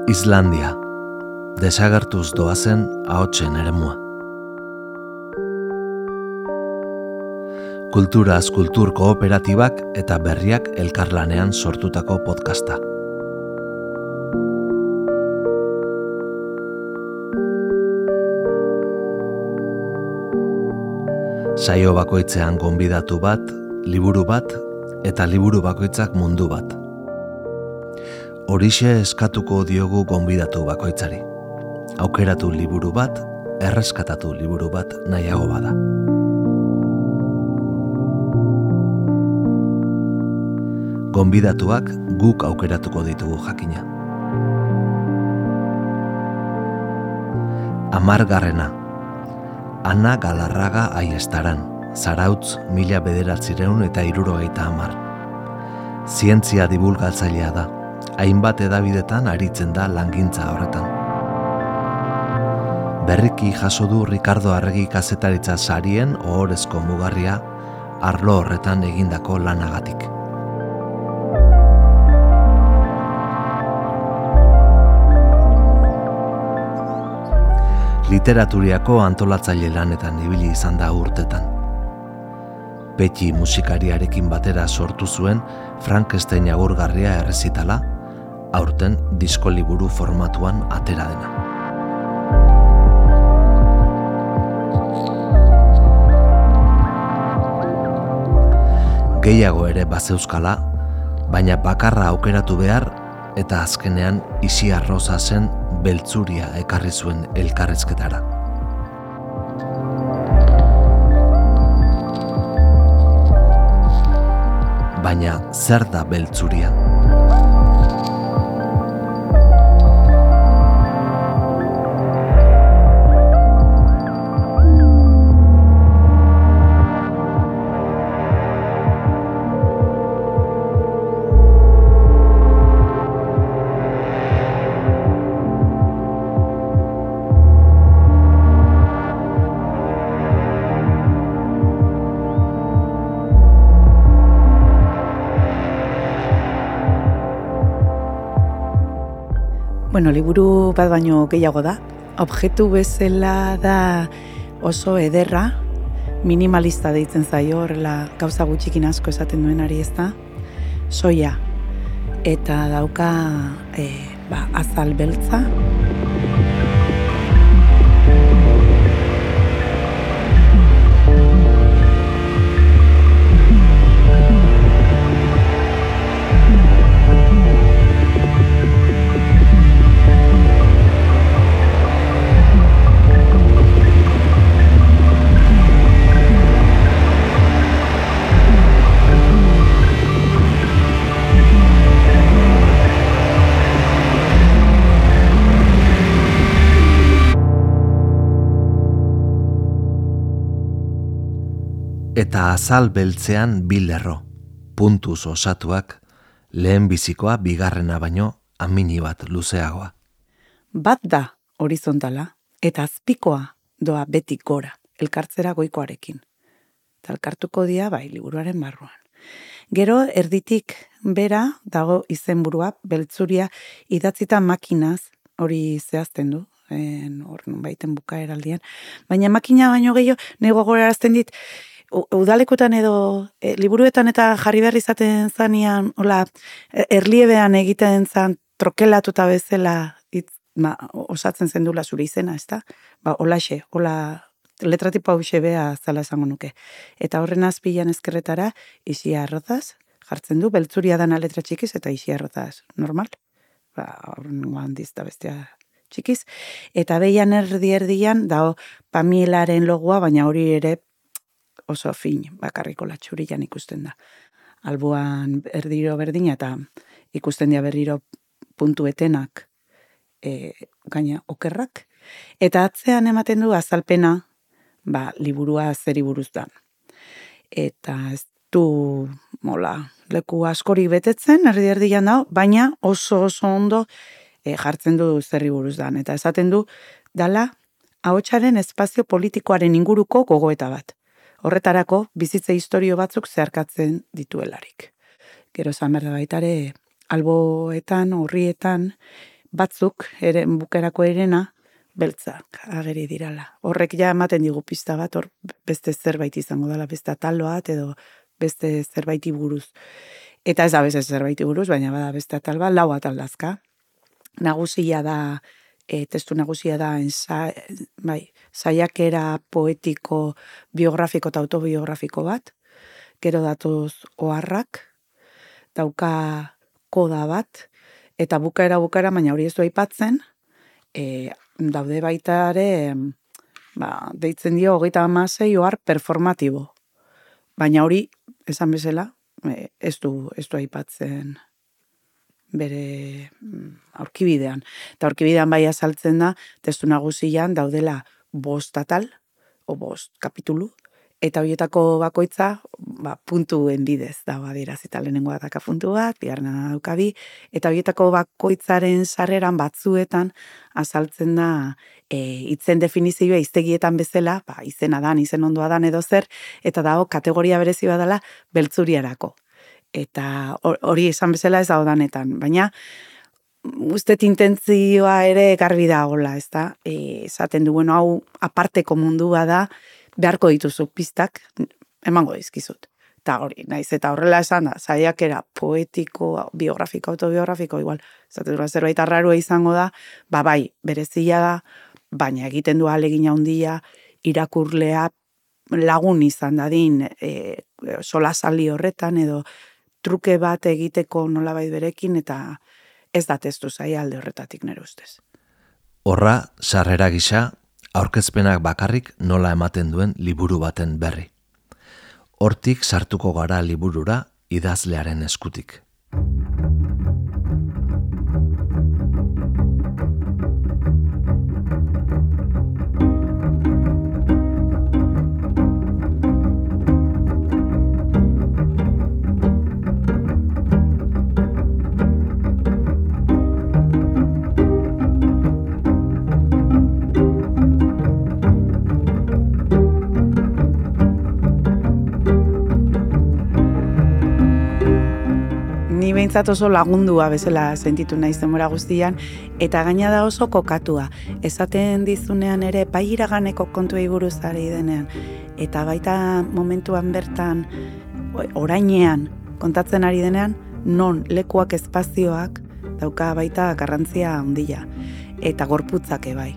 Islandia, desagertuz doazen ahotsen eremua. Kulturaz kultur kooperatibak eta berriak elkarlanean sortutako podcasta. Saio bakoitzean gonbidatu bat, liburu bat eta liburu bakoitzak mundu bat. Horixe eskatuko diogu gonbidatu bakoitzari. Aukeratu liburu bat, erreskatatu liburu bat nahiago bada. Gonbidatuak guk aukeratuko ditugu jakina. 10. Ana Galarraga Aiestaran, Zarautz 1970. Zientzia dibulgatzailea da, hainbat edabidetan aritzen da langintza horretan. Berriki jaso du Ricardo Arregi kazetaritza sarien ohorezko mugarria arlo horretan egindako lanagatik. Literaturiako antolatzaile lanetan ibili izan da urtetan. Petty musikariarekin batera sortu zuen Frankenstein agurgarria errezitala, aurten disko liburu formatuan atera dena. Gehiago ere bazeuskala, baina bakarra aukeratu behar eta azkenean Isiarroza zen beltzuria ekarri zuen elkarrizketara. Baina zer da beltzuria? Bueno, liburu bat baino gehiago da. Objektu bezala da oso ederra, minimalista deitzen zaio, horrela gauza gutxikin asko esaten duenari ez da. Soia eta dauka azal beltza. Eta azal beltzean bi lerro, puntuz osatuak, lehen bizikoa bigarrena baino amini bat luzeagoa. Bat da horizontala eta azpikoa doa beti gora, elkartzera goikoarekin. Eta elkartuko dira liburuaren barruan. Gero erditik bera dago izenburua, beltzuria idatzita makinaz, hori zehazten du, hor baiten bukaeraldian, baina makina baino gehiago nego gorarazten dit, udalekutan edo liburuetan eta jarri behar izaten zanean, erliebean egiten zan trokelatuta bezala osatzen zendula zure izena, ez da? Holaxe, letratipo hauxe bea zala esango nuke. Eta horren azpilan ezkerretara Isiarrozaz jartzen du, beltzuria dana letra txikiz eta Isiarrozaz normal. Horren handiz da bestea txikiz. Eta behian erdian dago Pamielaren logoa, baina hori ere oso fin, bakarriko latxurian ikusten da. Alboan erdiro berdina eta ikusten dira berriro puntuetenak gaina okerrak. Eta atzean ematen du azalpena liburua zeri buruz da. Eta ez du leku askorik betetzen, erdian dago, baina oso ondo jartzen du zerri buruz da. Eta esaten du dala ahotsaren espazio politikoaren inguruko gogoeta bat. Horretarako bizitze historio batzuk zeharkatzen dituelarik. Gero esan behar da baitare alboetan, horrietan, batzuk, bukerako erena, beltzak ageri dirala. Horrek ja ematen digu pista bat, hor beste zerbait izango dela, beste ataloa edo beste zerbaiti buruz. Eta ez da beste zerbaiti buruz, baina bada beste atal bat, 4 atal dazka. Nagusia da, testu nagusia da, saiakera poetiko, biografiko eta autobiografiko bat, gero datoz oharrak, dauka koda bat, eta bukaera, baina hori ez du aipatzen, daude baita ere, deitzen dio 36 ohar performatibo. Baina hori, esan bezala, ez du aipatzen bere aurkibidean. Eta aurkibidean bai azaltzen da, testu nagusian daudela 5 atal, o 5 kapitulu, eta horietako bakoitza, puntuen bidez dago adierazita, lehenengoa daka puntu bat, bigarrena dauka 2, eta horietako bakoitzaren sarreran batzuetan azaltzen da hitzen definizioa hiztegietan bezala, izena dan, izen ondoa dan edo zer, eta dago kategoria berezi badala beltzuriarako. Eta hori esan bezala ez dago danetan, baina ustet intentzioa ere garbi dagoela, ez da? Esaten du, bueno, hau aparteko mundua da, beharko dituzu pistak, emango dizkizut. Eta hori, naiz eta horrela esan da, saiakera poetiko, biografiko, autobiografiko, igual, esaten du, zerbait arrarua izango da, bai, berezia da, baina egiten du ahalegin handia, irakurlea lagun izan dadin solasaldi horretan, edo truke bat egiteko nolabait berekin, eta ez da testu zaila alde horretatik nire ustez. Horra, sarrera gisa, aurkezpenak bakarrik nola ematen duen liburu baten berri. Hortik sartuko gara liburura idazlearen eskutik. Behintzat oso lagundua bezala sentitu naiz denbora guztian, eta gaina da oso kokatua. Esaten dizunean ere, bai iraganeko kontuei buruz ari denean, eta baita momentuan bertan, orainean kontatzen ari denean, non lekuak espazioak dauka baita garrantzia handia, eta gorputzak bai.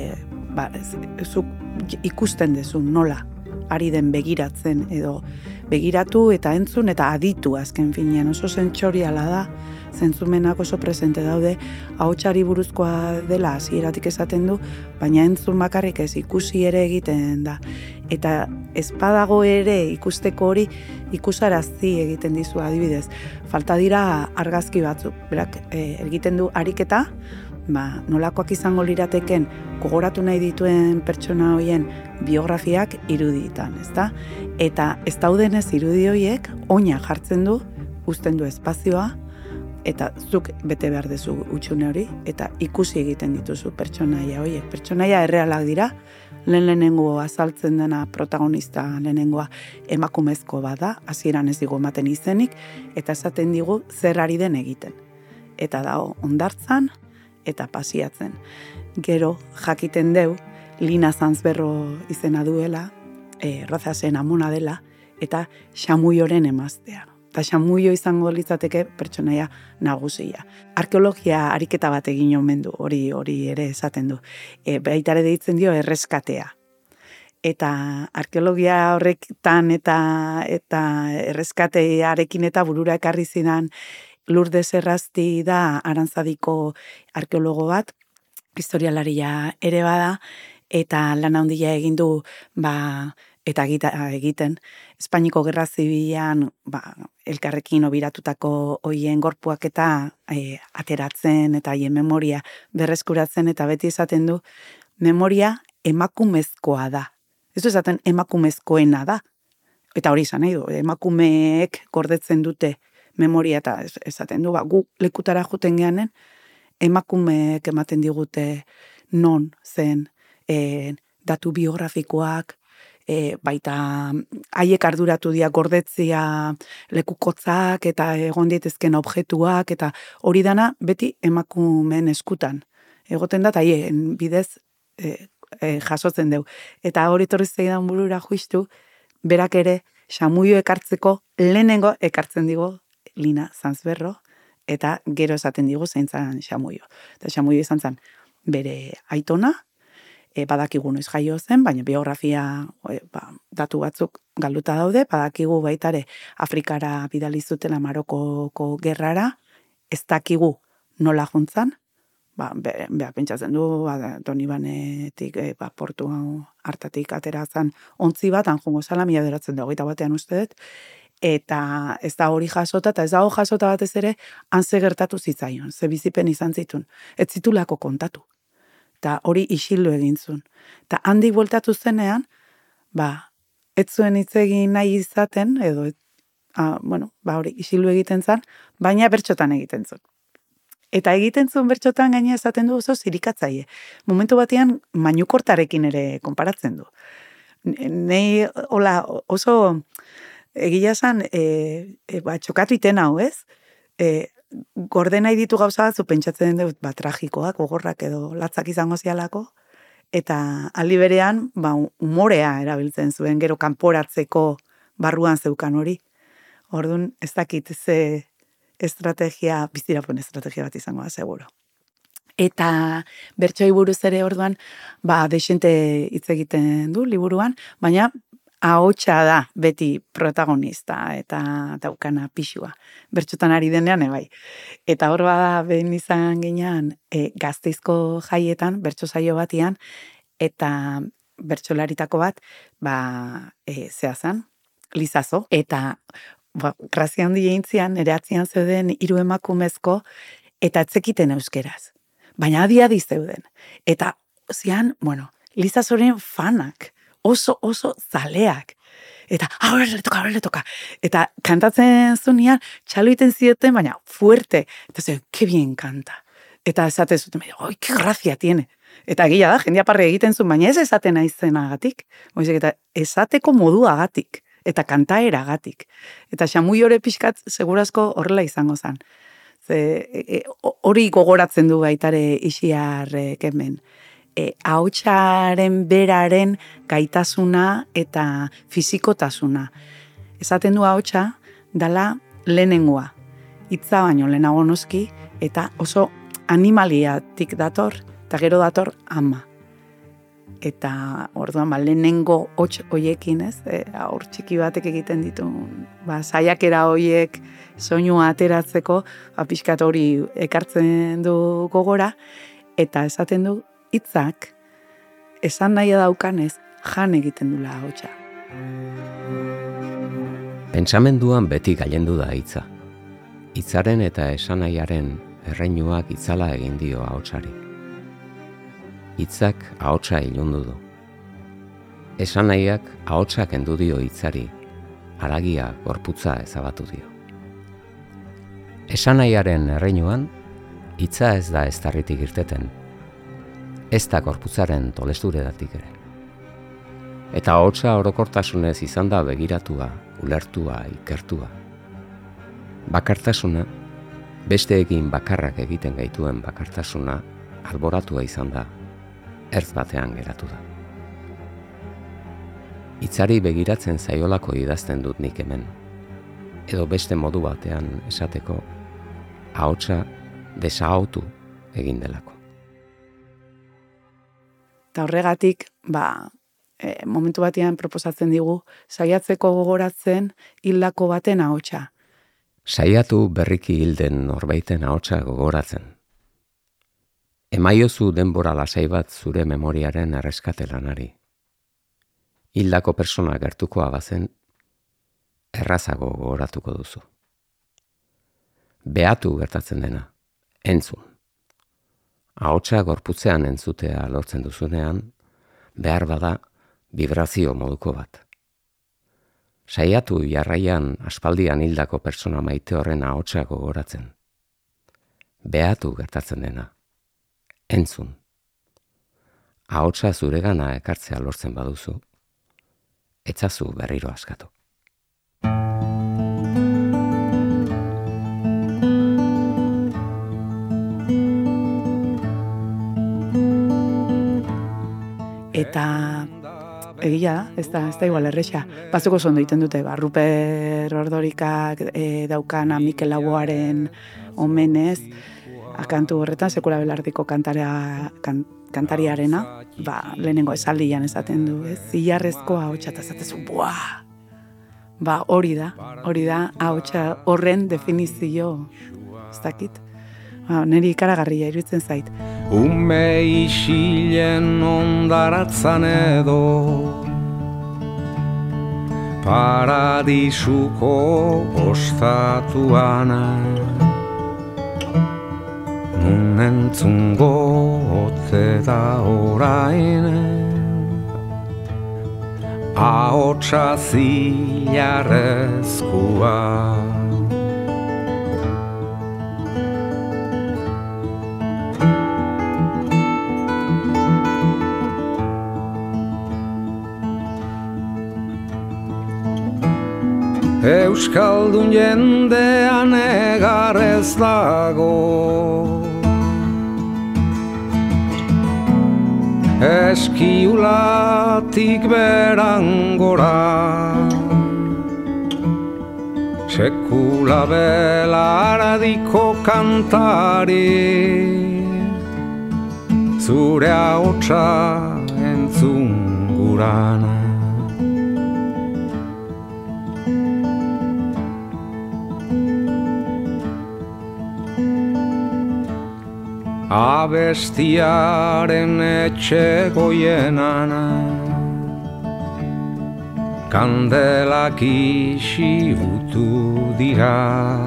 Zuk ikusten dezu nola ari den begiratzen edo begiratu eta entzun eta aditu azken finean. Oso sentsoriala da, zentzumenak oso presente daude, ahotsari buruzkoa dela hasieratik esaten du, baina entzun bakarrik ez, ikusi ere egiten da. Eta ezpadago ere ikusteko hori ikusarazi egiten dizu adibidez. Falta dira argazki batzuk, berak egiten du ariketa, nolakoak izango lirateken gogoratu nahi dituen pertsona horien biografiak iruditan, ezta? Eta ez daudenez irudi horiek oina jartzen du, uzten du espazioa, eta zuk bete behar dezu utxune hori, eta ikusi egiten dituzu pertsonaia horiek. Pertsonaia errealak dira, lehenengo azaltzen dena protagonista lehenengoa emakumezko bada, hasieran ez digu ematen izenik, eta esaten digu zer ari den egiten. Eta dago hondartzan, eta pasiatzen. Gero jakiten deu, Lina Zanzberro izena duela, Rozasen amona dela, eta Xamuioren emaztea. Eta Xamuio izango litzateke pertsonaia nagusia. Arkeologia ariketa bat egin omen du, hori ere esaten du. Baitare deitzen dio erreskatea. Eta arkeologia horretan eta erreskatearekin eta burura ekarri zidan Lourdes Errasti da Arantzadiko arkeologo bat, historialaria ere bada, eta lan handia egin du, eta egiten, Espainiko Gerra Zibilean elkarrekin obiratutako hoien gorpuak eta ateratzen eta haien memoria berreskuratzen, eta beti esaten du, memoria emakumezkoa da. Ez du esaten emakumezkoena da. Eta hori izan nahi du, emakumeek gordetzen dute memoria, eta esaten du, gu lekutara juten geanen, emakumeek ematen digute non zen datu biografikoak, baita haiek arduratu dira gordetzia lekukotzak eta egon daitezken objektuak eta hori dana beti emakumeen eskutan. Egoten da haien bidez jasotzen deu. Eta hori torri zeidan burura justu, berak ere Xamuio ekartzeko lehenengo ekartzen digo Lina Zanzberro eta gero esaten digu zein zan Xamuio. Eta Xamuio izan zen bere aitona, badakigu noiz jaio zen, baina biografia datu batzuk galduta daude, badakigu baitare Afrikara bidali zutela Marokoko gerrara, ez dakigu nola juntzan, pentsatzen du, Donibanetik, portu hartatik atera zen ontzi bat, anjongo zala, 1921 uste dut, eta ez da hori jasota, eta ez dago jasota batez ere, hanze gertatu zitzaion, ze bizipen izan zitun, ez zitulako kontatu. Eta hori isildu egin zuen. Eta handik bueltatu zenean, ez zuen hitz egin nahi izaten, edo, hori isildu egiten zen, baina bertxotan egiten zuen. Eta egiten zuen bertxotan gaina esaten du oso zirikatzaile. Momentu batean mainukortarekin ere konparatzen du. Nei, hola, oso egia esan, txokatu iten hau, ez? Gorde nahi ditu gauza batzu pentsatzen dut tragikoak, gogorrak edo latzak izango zialako, eta aldi berean umorea erabiltzen zuen, gero kanporatzeko barruan zeukan hori. Orduan ez dakit ze estrategia, bizirapen estrategia bat izango da, seguro. Eta bertsoei buruz ere orduan, desente hitz egiten du liburuan, baina ahotsa da beti protagonista eta daukana pixua. Bertxotan ari denean, bai. Eta hor bada behin izan ginean Gasteizko jaietan, bertso saio batian, eta bertsolaritako bat, zehazan, Lizazo, eta grazia handi egintzian, ere atzian zeuden 3 emakumezko, eta etzekiten euskeraz. Baina adi zeuden. Eta zian, Lizazoren fanak, oso zaleak. Eta, horre toka. Eta kantatzen zunean, txalo iten zioten, baina fuerte. Eta ze, que bien kanta. Eta esate zuten, oi, que grazia tiene. Eta gila da, jendia parre egiten zuen, baina ez esaten aizenagatik. Eta esateko moduagatik. Eta kantaeragatik. Eta Xamuiore pixkat, segurazko horrela izango zen. Hori gogoratzen du baitare Ixiar kemen. Ahotsaren beraren gaitasuna eta fizikotasuna. Esaten du ahotsa dala lehenengoa. Hitza baino lehenago noski eta oso animaliatik dator eta gero dator ama. Eta orduan lehenengo hots hoiekin, ez? Aur txiki batek egiten ditu, saiakera hoiek soinua ateratzeko, pixkat hori ekartzen du gogora eta esaten du hitzak esan nahi daukanez jan egiten dula ahotsa. Pentsamenduan beti gailendu da hitza. Hitzaren eta esanahiaren erreinuak itzala egin dio ahotsari. Hitzak ahotsa ilundu du. Esanahiak ahotsa kendu dio hitzari, haragia gorputza ezabatu dio. Esanahiaren erreinuan hitza ez da eztarritik irteten, ez da gorputzaren tolesturetatik ere. Eta ahotsa orokortasunez izan da begiratua, ulertua, ikertua. Bakartasuna, besteekin bakarrak egiten gaituen bakartasuna, alboratua izan da, ertz batean geratu da. Hitzari begiratzen zaiolako idazten dut nik hemen, edo beste modu batean esateko, ahotsa desahotu egin delako. Eta horregatik, momentu batean proposatzen digu, saiatzeko gogoratzen hildako baten ahotsa. Saiatu berriki hilden norbaiten ahotsa gogoratzen. Emaiozu denbora lasai bat zure memoriaren erreskate lanari. Hildako persona gertukoa bazen, errazago gogoratuko duzu. Behatu gertatzen dena, entzun. Ahotsa gorputzean entzutea lortzen duzunean, behar bada vibrazio moduko bat. Saiatu jarraian aspaldian hildako persona maite horren ahotsa gogoratzen. Behatu gertatzen dena, entzun. Ahotsa zuregana ekartzea lortzen baduzu, etzazu berriro askatu. Eta egia, ez da igual erresa. Bazuko zondo egiten dute, Ruper Ordorikak daukana Mikel Laboaren omenez, kantu horretan Sekula Belardiko kantariarena, lehenengo esaldian esaten du, zilarrezko ahotsa eta esatezu, hori da ahotsa horren definizio, ez dakit. Niri ikaragarria iruditzen zait. Ume isilen ondaratzan edo paradisuko ostatuana nun entzungo ote da orain ahotsa zilarrezkoa. Euskaldun jendean egar ez dago, eskiulatik berangora, sekula belaradiko kantari, zure ahotsa entzun gurana. Abestiaren etxe goienana, kandelak isibutu dira,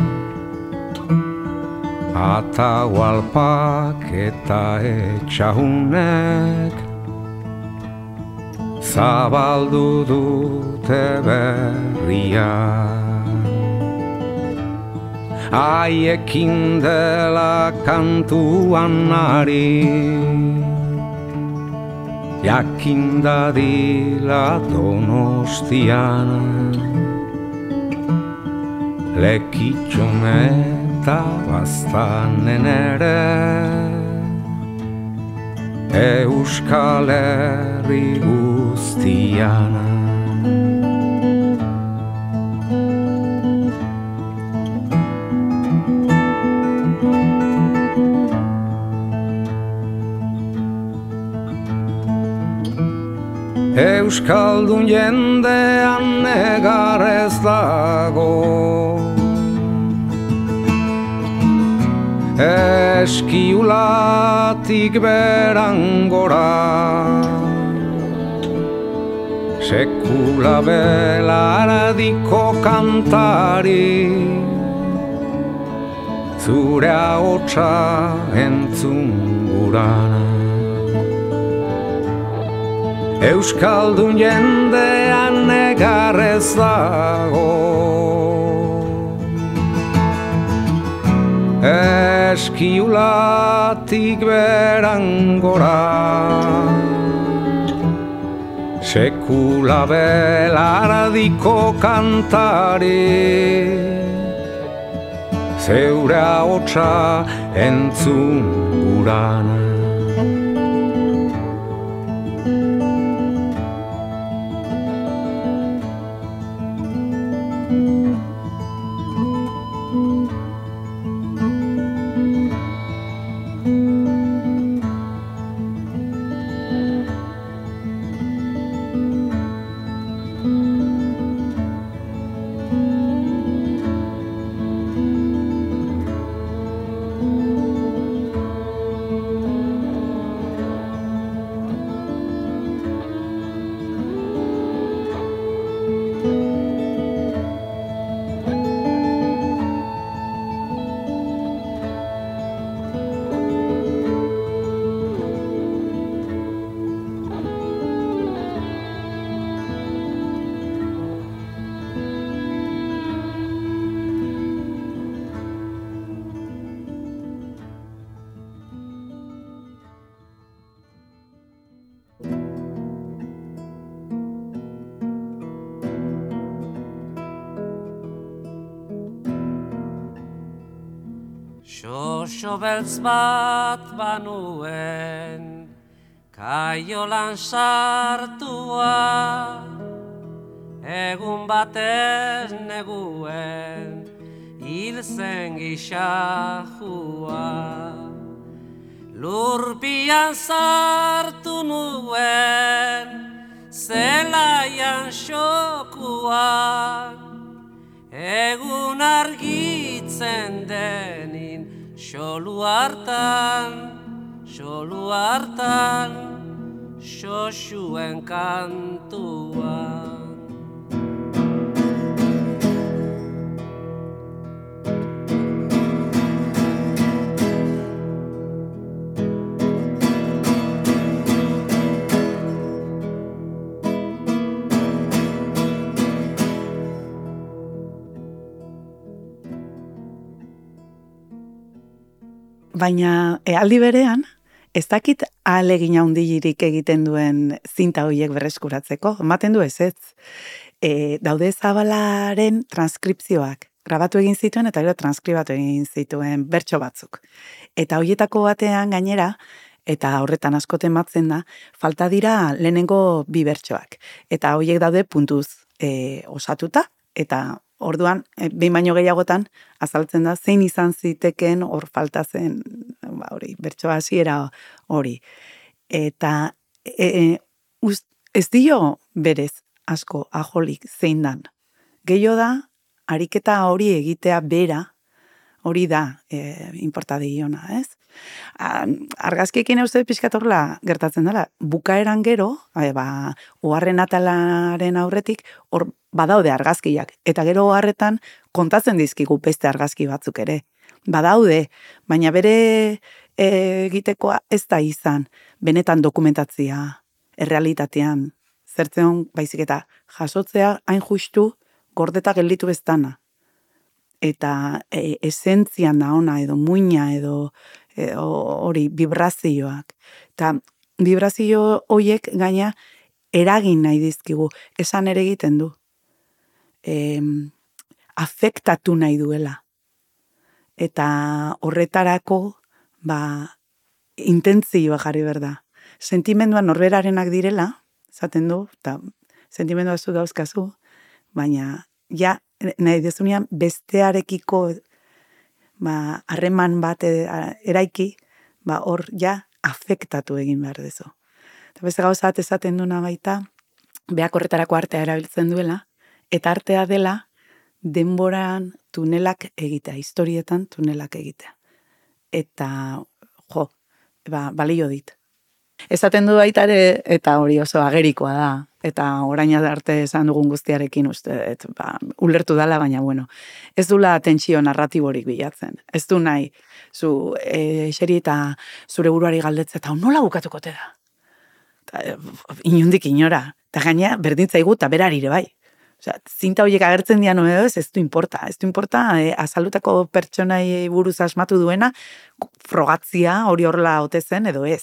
atahualpak eta etxahunek zabaldu dute berria. Haiekin dela kantuan ari, jakin dadila Donostian, Lekitxon eta Baztanen ere, Euskal Herri guztiana. Euskaldun jendean negar ez dago, eskiulatik berangora, sekula belaradiko kantari, zure ahotsa entzun gurana. Euskaldun jendean negar ez dago, eskiulatik berangora, sekula belaradiko kantari, zeure ahotsa entzun gurana. Xoxo beltz bat banuen, kaiolan sartua, egun batez neguen, hil zen gixajua. Lurpian sartu nuen, zelaian xokuan, egun argitzen denin, xolu hartan, xoxuen kantuan. Baina aldi berean, ez dakit ahalegin handirik egiten duen zinta horiek berreskuratzeko, ematen du ez. Daude Zabalaren transkripzioak, grabatu egin zituen eta gero transkribatu egin zituen bertso batzuk. Eta horietako batean gainera, eta horretan asko tematzen da, falta dira lehenengo bi bertsoak. Eta horiek daude puntuz osatuta, eta orduan, behin baino gehiagotan, azaltzen da, zein izan ziteken hor falta zen, bertso hasiera hori. Eta ez dio berez asko ajolik zein dan. Gehio da, ariketa hori egitea bera, hori da inporta diona, ez? Argazkiekin uste pixkatorla gertatzen dela, bukaeran gero, oharren atalaren aurretik, hor badaude argazkiak, eta gero oharretan kontatzen dizkigu beste argazki batzuk ere. Badaude, baina bere egitekoa ez da izan, benetan dokumentatzia, errealitatean, zertzen baizik eta jasotzea hain justu gordeta gelditu bestana. Eta esentzian da ona, edo muina, edo hori vibrazioak. Eta vibrazio horiek gaina eragin nahi dizkigu, esan ere egiten du. Afektatu nahi duela. Eta horretarako, intentzioa jarri berda. Sentimenduan norberarenak direla, zaten du, eta sentimendua zu dauzkazu, baina ja, nahi dezunean bestearekiko harreman bat eraiki, hor ja afektatu egin behar dezu. Eta beste gauza bat esaten duna baita, beak horretarako artea erabiltzen duela, eta artea dela denboran tunelak egitea, historietan tunelak egitea. Eta, balio dit. Esaten du baita ere, eta hori oso agerikoa da, eta orain arte esan dugun guztiarekin uste, ulertu dala, baina ez dula tentsio narratiborik bilatzen. Ez du nahi, zu eseri eta zure buruari galdetzea, eta nola bukatuko te da? Inundik inora, eta gaina berdintzaigu eta berarire bai. Zinta horiek agertzen dian ez du importa. Ez du importa, azaldutako pertsonai buruz asmatu duena, frogatzia hori horrela ote zen edo ez.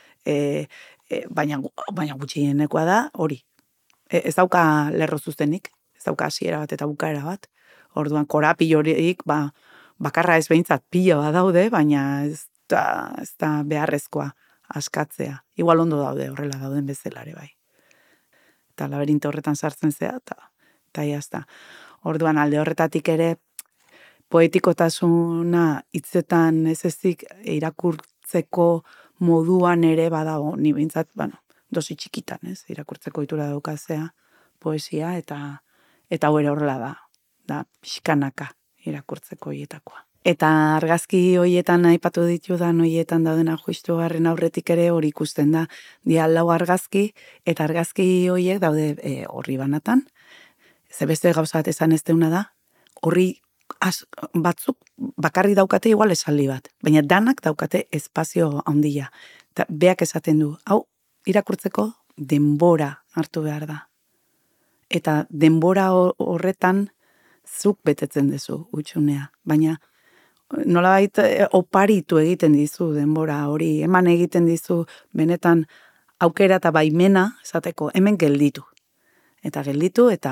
Baina gutxienekoa da hori. Ez dauka lerro zuzenik, ez dauka hasiera bat eta bukaera bat. Orduan korapilo horiek bakarra ez behintzat pila bat daude, baina ez da beharrezkoa askatzea. Igual ondo daude horrela dauden bezalare bai. Eta laberinto horretan sartzen zea, eta jazta. Orduan alde horretatik ere poetikotasuna hitzetan ez ezik irakurtzeko moduan ere badago, ni behintzat, dosi txikitan, ez, irakurtzeko itura daukazea, poesia, eta hau ere horrela da pixkanaka irakurtzeko hietakoa. Eta argazki hoietan aipatu ditudan hoietan daudena justu garren aurretik ere hori ikusten da. Dia lau argazki, eta argazki hoiek daude horri banatan. Ze beste gauza bat esan ez deuna da, horri batzuk bakarri daukate igual esaldi bat, baina danak daukate espazio handia. Eta beak esaten du, hau irakurtzeko denbora hartu behar da. Eta denbora horretan zuk betetzen duzu utxunea, baina nolabait oparitu egiten dizu denbora hori, eman egiten dizu benetan aukera eta baimena esateko hemen gelditu. Eta gelditu eta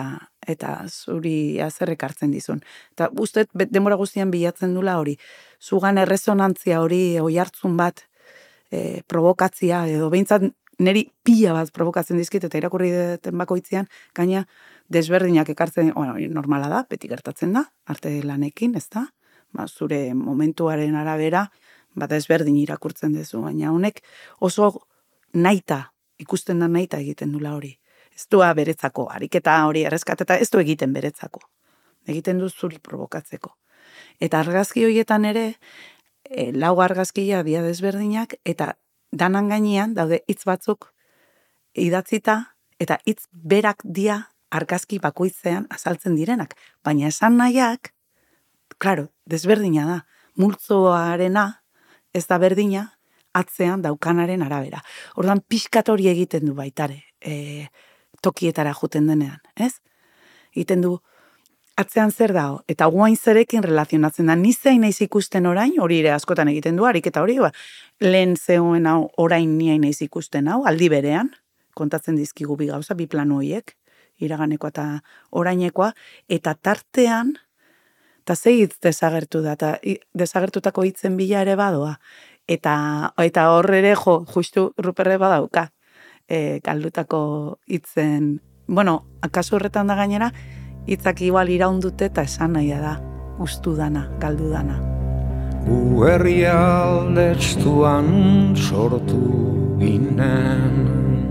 eta zuri azerrek hartzen dizun. Eta uste denbora guztian bilatzen dula hori, zugan erresonantzia hori, oihartzun bat, provokatzia, edo behintzat niri pila bat provokatzen dizkit, eta irakurri deten bakoitzean, gaina desberdinak ekartzen, normala da, beti gertatzen da, arte lanekin, ez da? Zure momentuaren arabera, desberdin irakurtzen duzu, baina honek oso naita, ikusten da naita egiten dula hori. Ez du beretzako, ariketa hori erreskateta, ez du egiten beretzako. Egiten du zuri provokatzeko. Eta argazki horietan ere, lau argazkia dia desberdinak, eta danan gainean daude hitz batzuk idatzita, eta hitz berak dia argazki bakoitzean azaltzen direnak. Baina esan nahiak, klaro, desberdina da, multzoarena ez da berdina, atzean daukanaren arabera. Orduan pixkat hori egiten du baitare, tokietara juten denean, ez? Egiten du, atzean zer dago, eta guain zerekin relazionatzen da, nizein naiz ikusten orain, hori ere askotan egiten du, ariketa hori, lehen zegoen hau, orain niain naiz ikusten hau, aldi berean, kontatzen dizkigu bi gauza, bi plano horiek, iraganeko eta orainekoa, eta tartean, eta ze hitz desagertu da, eta desagertutako hitzen bila ere badoa, eta horre ere justu Ruperre badauka, galdutako hitzen, akaso horretan da gainera, hitzak igual iraundute eta esan nahia da, ustu dana, galdu dana. Gu herrialdeztuan sortu ginen,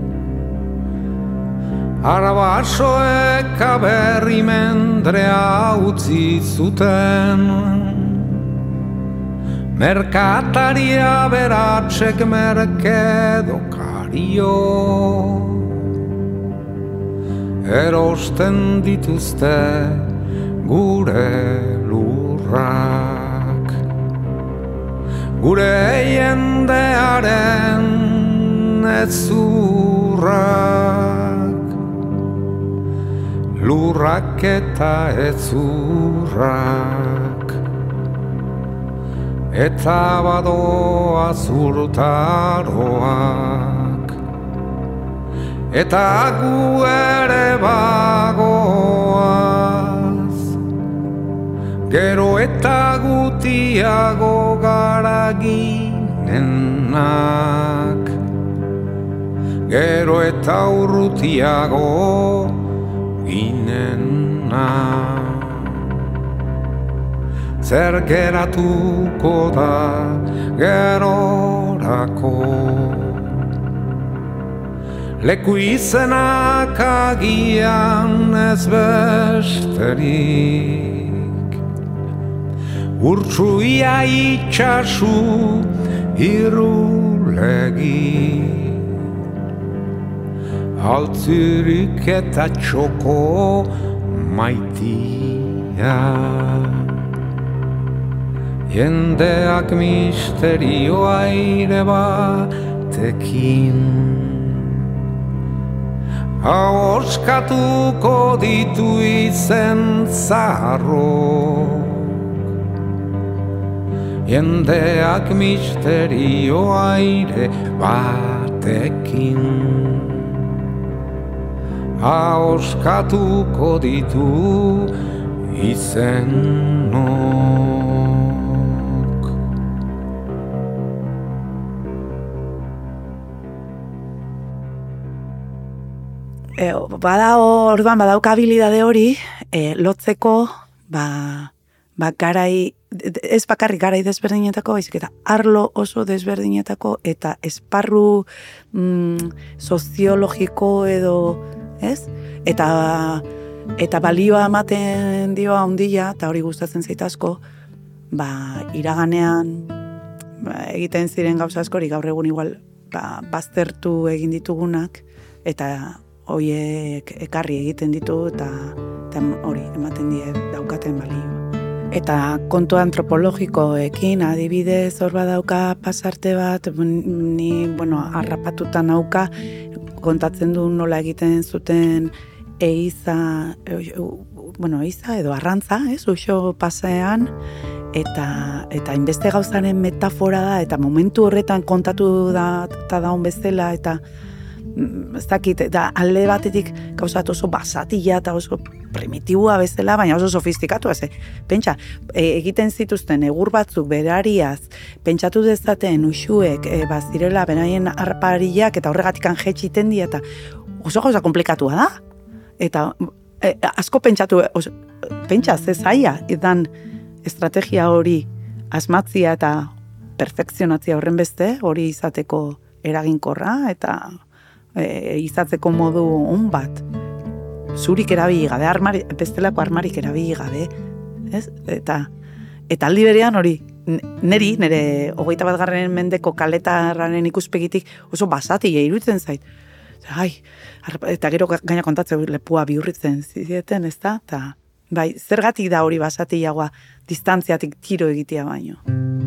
Arabasoek aberri mendrea utzi zuten, merkataria beratsek merkedokario, erosten dituzte gure lurrak, gure jendearen ezurrak, lurrak eta ezurrak, eta badoa zurtaroak, eta gu ere bagoaz, gero eta gutiago gara ginenak, gero eta urrutiago ginenak. Zer geratuko da gerorako, leku izenak agian ez besterik, urtsuia itxasu irulegi, altzirik eta txoko maitia. Jendeak misterioa ere batekin, ahoskatuko ditu izen zaharrok. Jendeak misterioa ere batekin, ahoskatuko ditu izenok. Orduan badauka habilidade hori, lotzeko, garai, ez bakarrik garai desberdinetako, baizik eta arlo oso desberdinetako, eta esparru soziologiko edo, ez? Eta balioa ematen dio handia, eta hori gustatzen zait asko, iraganean egiten ziren gauza askori, gaur egun igual baztertu egin ditugunak, eta horiek ekarri egiten ditu eta hori ematen die daukaten balio. Eta kontu antropologikoekin adibidez hor badauka pasarte bat, ni harrapatuta nauka kontatzen du nola egiten zuten eiza edo arrantza, uxo pasean, eta hainbeste gauzaren metafora da, eta momentu horretan kontatu da daun bezala, eta ez dakit, eta alde batetik gauzat oso basatila eta oso primitibua bezala, baina oso sofistikatu, pentsa, egiten zituzten egur batzuk berariaz, pentsatu dezaten uxuek, bazirela beraien arpariak eta horregatikan jetxiten di, eta oso gauza komplikatua da. Eta asko pentsatu, pentsa, ze zaila, edan estrategia hori asmatzia eta perfekzionatzia horren beste, hori izateko eraginkorra eta izatzeko modu on bat. Zurik erabili gabe, bestelako armarik erabili gabe, ez? Eta aldi berean hori, nire 21. mendeko kaletarraren ikuspegitik oso basatia iruditzen zait. Eta gero gaina kontatzen lepua bihurritzen zieten, ez da? Eta, bai, zergatik da hori basatiagoa distantziatik tiro egitea baino.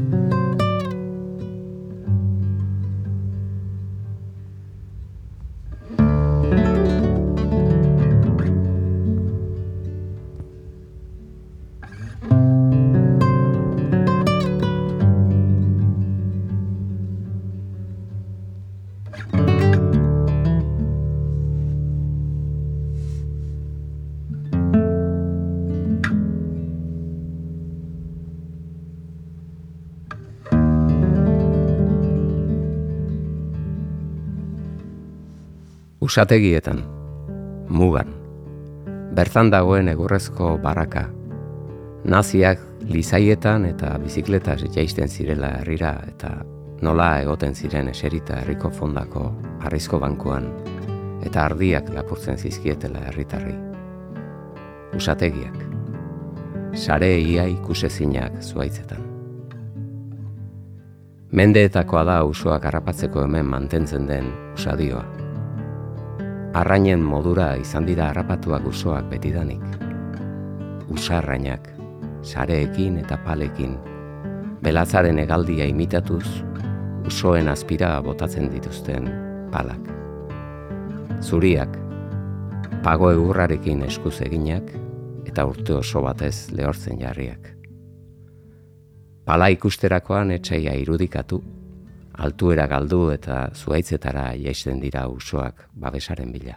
Usategietan, mugan, bertan dagoen egurrezko barraka, naziak lizaietan eta bizikletaz jaisten zirela herrira eta nola egoten ziren eserita herriko fondako harrizko bankuan eta ardiak lapurtzen zizkietela herritarri. Usategiak, sare ia ikusezinak zuaitzetan. Mendeetakoa da usoak harrapatzeko hemen mantentzen den usadioa. Arrainen modura izan dira harrapatuak usoak betidanik. Usarrainak, sareekin eta palekin, belatzaren hegaldia imitatuz, usoen azpira botatzen dituzten palak. Zuriak, pago egurrarekin eskuz eginak eta urte oso batez lehortzen jarriak. Pala ikusterakoan etxaia irudikatu, altuera galdu eta zuaitzetara jaisten dira usoak babesaren bila.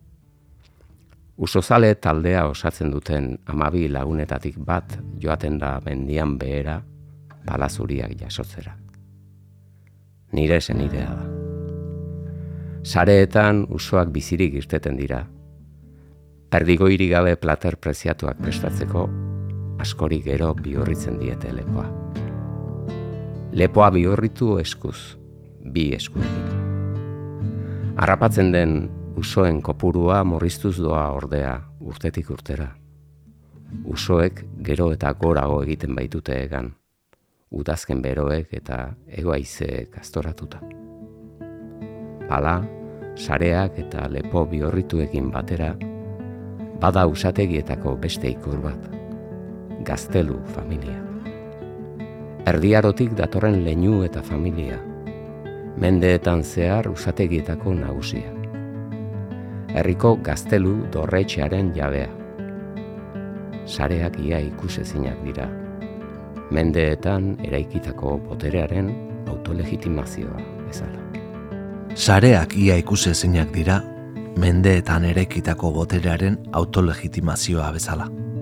Usozale taldea osatzen duten 12 lagunetatik bat joaten da mendian behera palazuriak jasotzera. Nire senidea da. Sareetan usoak bizirik irteten dira. Perdigoiri gabe plater preziatuak prestatzeko askori gero bihurritzen diete lepoa. Lepoa bihurritu eskuz, bi eskuekin. Harrapatzen den usoen kopurua murriztuz doa ordea urtetik urtera. Usoek gero eta gorago egiten baitute egan, udazken beroek eta egoaizeek astoratuta. Pala, sareak eta lepo bihurrituekin batera, bada usategietako beste ikur bat, Gaztelu familia. Erdiarotik datorren leinu eta familia, mendeetan zehar usategietako nagusia. Herriko Gaztelu dorretxearen jabea. Sareak ia ikusezinak dira, mendeetan eraikitako boterearen autolegitimazioa bezala. Sareak ia ikusezinak dira, mendeetan eraikitako boterearen autolegitimazioa bezala.